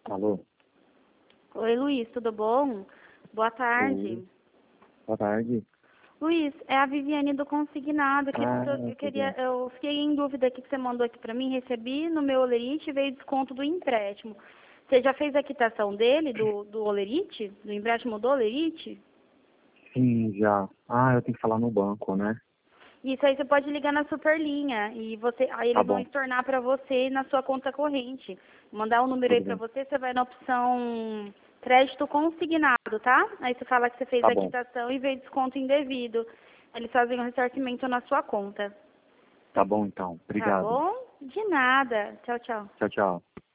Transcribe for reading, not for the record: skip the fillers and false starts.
Alô? Oi, Luiz, tudo bom? Boa tarde. Oi. Boa tarde. Luiz, é a Viviane do Consignado. Tudo bem. Eu fiquei em dúvida aqui que você mandou aqui pra mim. Recebi no meu Olerite e veio desconto do empréstimo. Você já fez a quitação dele, do Olerite? Do empréstimo do Olerite? Sim, já. Eu tenho que falar no banco, né? Isso aí você pode ligar na Superlinha e aí Tá eles vão bom, estornar pra você na sua conta corrente. Mandar o número aí tudo pra bem. você, você vai na opção crédito consignado, tá? Aí você fala que você fez Tá a bom. quitação e veio desconto indevido. Eles fazem o ressarcimento na sua conta. Tá bom, então. Tá Obrigado. bom? De nada. Tchau, tchau. Tchau, tchau.